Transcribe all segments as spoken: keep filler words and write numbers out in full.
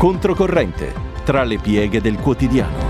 Controcorrente, tra le pieghe del quotidiano.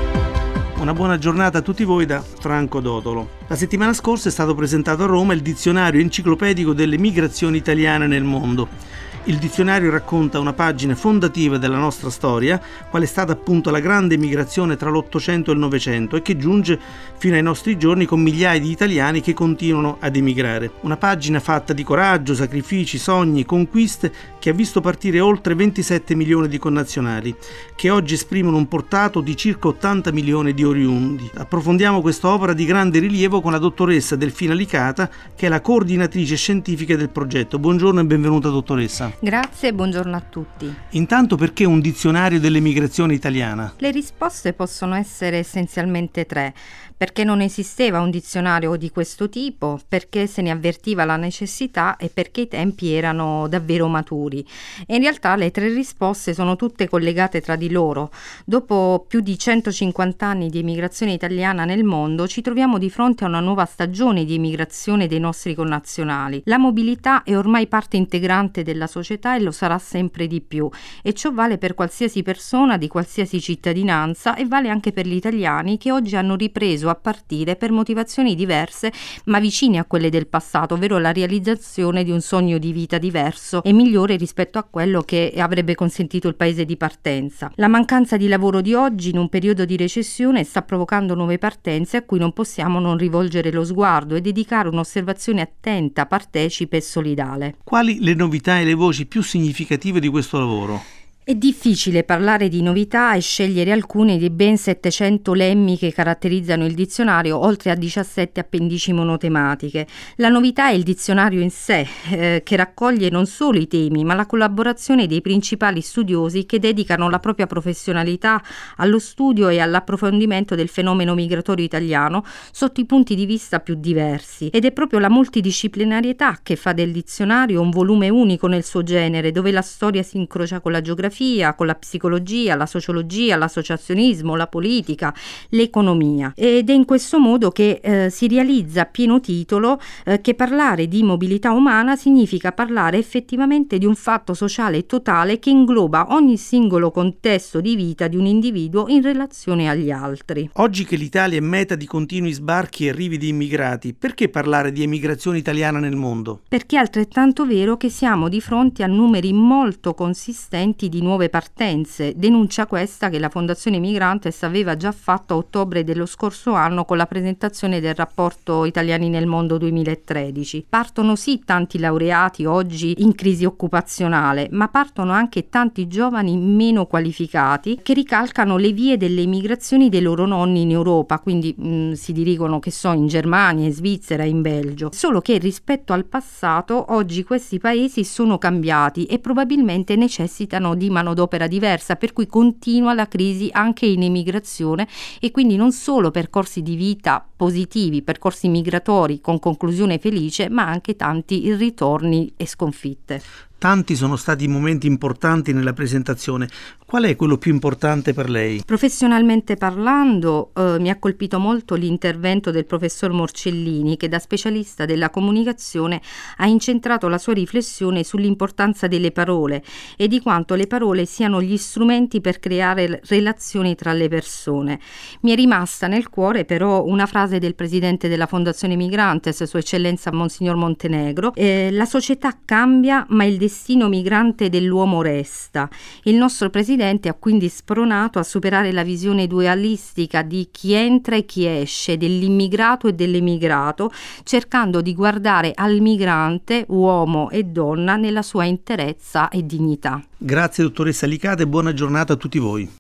Una buona giornata a tutti voi da Franco Dotolo. La settimana scorsa è stato presentato a Roma il dizionario enciclopedico delle migrazioni italiane nel mondo. Il dizionario racconta una pagina fondativa della nostra storia, qual è stata appunto la grande migrazione tra l'Ottocento e il Novecento e che giunge fino ai nostri giorni con migliaia di italiani che continuano ad emigrare. Una pagina fatta di coraggio, sacrifici, sogni, conquiste che ha visto partire oltre ventisette milioni di connazionali, che oggi esprimono un portato di circa ottanta milioni di oriundi. Approfondiamo quest'opera di grande rilievo con la dottoressa Delfina Licata, che è la coordinatrice scientifica del progetto. Buongiorno e benvenuta, dottoressa. Grazie e buongiorno a tutti. Intanto, perché un dizionario dell'emigrazione italiana? Le risposte possono essere essenzialmente tre. Perché non esisteva un dizionario di questo tipo, perché se ne avvertiva la necessità e perché i tempi erano davvero maturi. E in realtà le tre risposte sono tutte collegate tra di loro. Dopo più di centocinquanta anni di emigrazione italiana nel mondo, ci troviamo di fronte a una nuova stagione di emigrazione dei nostri connazionali. La mobilità è ormai parte integrante della società e lo sarà sempre di più. E ciò vale per qualsiasi persona di qualsiasi cittadinanza e vale anche per gli italiani che oggi hanno ripreso a partire per motivazioni diverse ma vicine a quelle del passato, ovvero la realizzazione di un sogno di vita diverso e migliore rispetto a quello che avrebbe consentito il paese di partenza. La mancanza di lavoro di oggi in un periodo di recessione sta provocando nuove partenze a cui non possiamo non rivolgere lo sguardo e dedicare un'osservazione attenta, partecipe e solidale. Quali le novità e le voci più significative di questo lavoro? È difficile parlare di novità e scegliere alcune dei ben settecento lemmi che caratterizzano il dizionario, oltre a diciassette appendici monotematiche. La novità è il dizionario in sé, eh, che raccoglie non solo i temi, ma la collaborazione dei principali studiosi che dedicano la propria professionalità allo studio e all'approfondimento del fenomeno migratorio italiano sotto i punti di vista più diversi. Ed è proprio la multidisciplinarietà che fa del dizionario un volume unico nel suo genere, dove la storia si incrocia con la geografia, con la psicologia, la sociologia, l'associazionismo, la politica, l'economia. Ed è in questo modo che eh, si realizza a pieno titolo eh, che parlare di mobilità umana significa parlare effettivamente di un fatto sociale totale che ingloba ogni singolo contesto di vita di un individuo in relazione agli altri. Oggi che l'Italia è meta di continui sbarchi e arrivi di immigrati, perché parlare di emigrazione italiana nel mondo? Perché è altrettanto vero che siamo di fronte a numeri molto consistenti di nuove partenze. Denuncia questa che la Fondazione Migrantes aveva già fatto a ottobre dello scorso anno con la presentazione del rapporto Italiani nel Mondo duemilatredici. Partono sì tanti laureati oggi in crisi occupazionale, ma partono anche tanti giovani meno qualificati che ricalcano le vie delle emigrazioni dei loro nonni in Europa, quindi mh, si dirigono, che so, in Germania, in Svizzera, in Belgio. Solo che rispetto al passato oggi questi paesi sono cambiati e probabilmente necessitano di manodopera diversa, per cui continua la crisi anche in emigrazione e quindi non solo percorsi di vita positivi, percorsi migratori con conclusione felice, ma anche tanti ritorni e sconfitte. Tanti sono stati i momenti importanti nella presentazione. Qual è quello più importante per lei? Professionalmente parlando, eh, mi ha colpito molto l'intervento del professor Morcellini, che da specialista della comunicazione ha incentrato la sua riflessione sull'importanza delle parole e di quanto le parole siano gli strumenti per creare relazioni tra le persone. Mi è rimasta nel cuore però una frase del presidente della Fondazione Migrantes, Sua Eccellenza Monsignor Montenegro: eh, la società cambia, ma il destino migrante dell'uomo resta. Il nostro presidente ha quindi spronato a superare la visione dualistica di chi entra e chi esce, dell'immigrato e dell'emigrato, cercando di guardare al migrante, uomo e donna, nella sua interezza e dignità. Grazie dottoressa Licata e buona giornata a tutti voi.